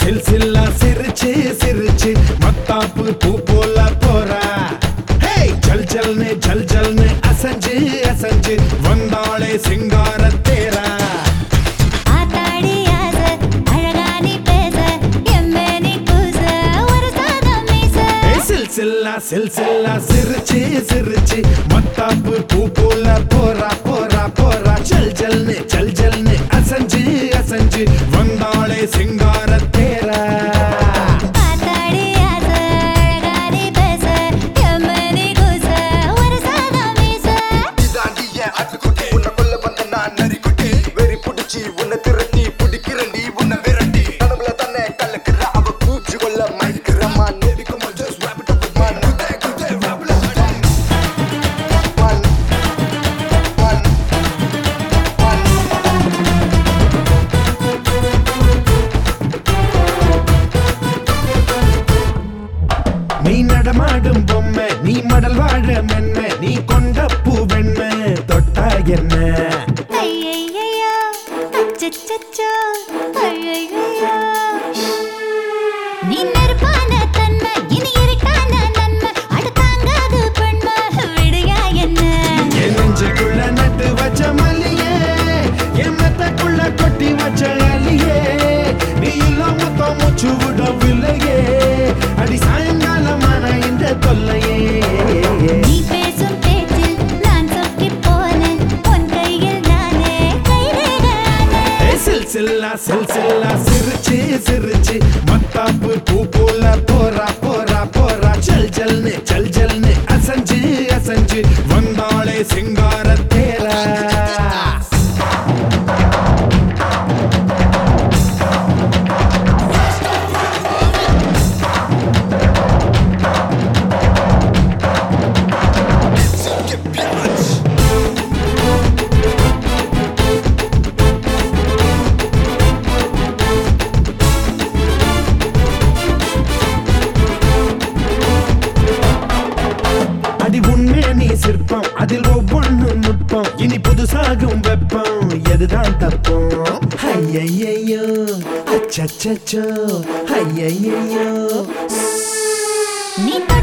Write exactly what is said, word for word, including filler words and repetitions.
சில்சில்லா சிரிச்சு சிரிச்சு மத்தாப்பு பூ போல போறா. ஜல் ஜல்னு ஜல் ஜல்னு அசஞ்சு அசஞ்சு வந்தாளே சிங்கார தேரா. சில்சில்லா சில்சில்லா சிரிச்சு சிரிச்சு மத்தாப்பு பூ போல போறா போறா போறா. ஜல் ஜல்னு ஜல் ஜல்னு அசஞ்சு அசஞ்சு வந்தாளே சிங்கார தேரா. நீ நடமாடும் பொம்மை நீ மடல் வாழ மென்மை நீ கொண்ட பூ வெண்மை தொட்டா என்ன. நீ நெருப்பான தன்மை இனி இருக்கான நன்மை அடுத்தாங்காது பெண்மை விடுயா என்ன. என் நெஞ்சுக்குள்ள நட்டு வச்ச மல்லியே என் மெத்தக்குள்ள கொட்டி வச்ச அலியே நீ இல்லாம மூச்சு விடவில்லையே அடி சாயங்காலமான இந்த தொல்லையே. நீ பேசும் பேச்சில் நான் சொக்கி போனேன் உன் கையில் நானே கைரேகானே. சில்சில்லா சில்சில்லா சிரிச்சு சிரிச்சு மத்தாப்பு பூ போல போறா போறா போறா. ஜல் ஜல்னு ஜல் ஜல்னு அசஞ்சு அசஞ்சு வந்தாளே சிங்கார தேரா. அடி உண்மை நீ சிற்பம் அதில் ஒவ்வொன்று நுட்பம் இனி புதுசாகும் வெப்பம் எதுதான் தப்போம். ஐயையோ அச்சச்சோ ஐயையோ. நீ